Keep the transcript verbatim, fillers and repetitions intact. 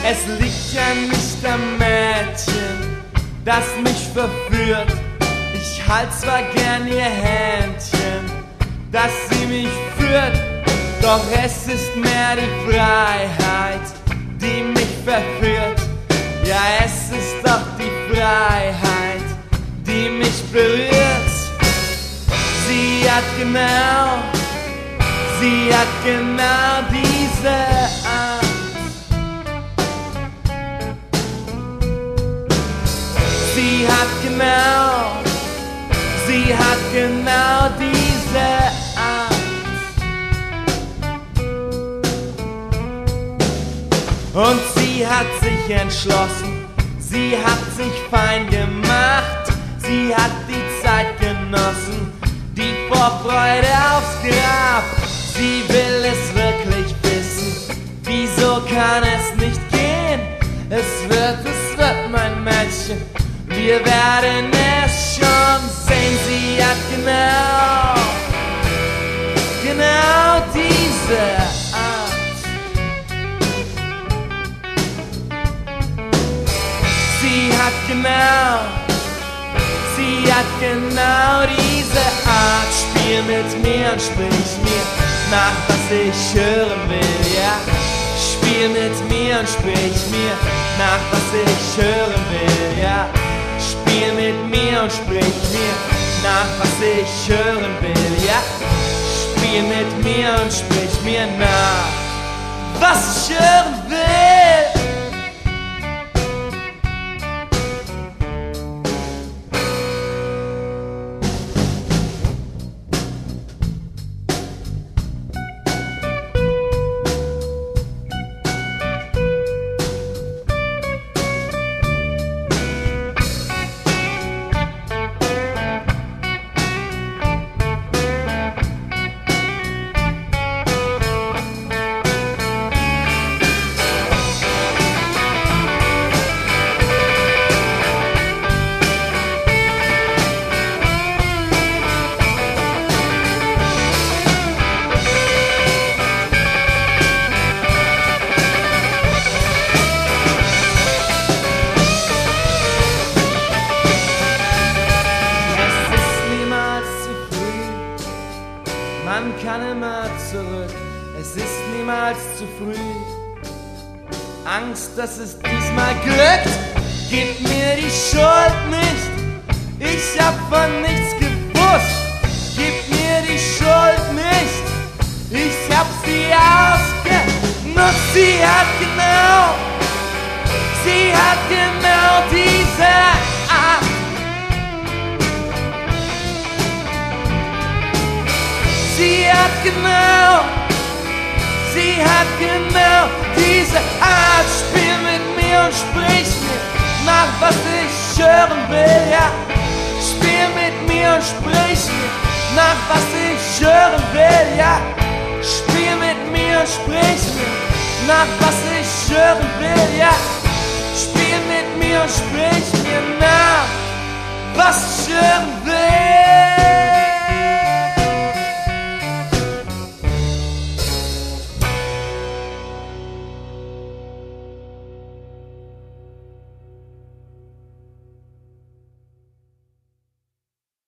Es liegt ja nicht am Mädchen, das mich verführt. Ich halt zwar gern ihr Händchen, dass sie mich führt, doch es ist mehr die Freiheit, die mich verführt. Ja, es ist doch die Freiheit, die mich berührt. Sie hat genau, sie hat genau diese Angst. Sie hat genau, sie hat genau diese Angst. Und sie hat sich entschlossen, sie hat sich fein gemacht, sie hat die Zeit genossen, die Vorfreude aufs Grab. Sie will es wirklich wissen, wieso kann es nicht gehen? Es wird, es wird, mein Mädchen, wir werden es schon sehen. Sie hat genau, genau diese Angst. Sie hat genau, sie hat genau diese Art. Spiel mit mir und sprich mir nach, was ich hören will, ja. Spiel mit mir und sprich mir nach, was ich hören will, ja. Spiel mit mir und sprich mir nach, was ich hören will, ja. Spiel mit mir und sprich mir nach, was ich hören will. Man kann immer zurück, es ist niemals zu früh. Angst, dass es diesmal glückt, gib mir die Schuld nicht. Ich hab von nichts gewusst, gib mir die Schuld nicht. Ich hab sie ausgenutzt, sie hat genau, sie hat genau diese Art. Sie hat genau, sie hat genau diese Art. Spiel mit mir und sprich mir nach, was ich hören will, ja. Spiel mit mir und sprich mir nach, was ich hören will, ja. Spiel mit mir und sprich mir nach, was ich hören will, ja. Spiel mit mir und sprich mir nach, was ich hören will.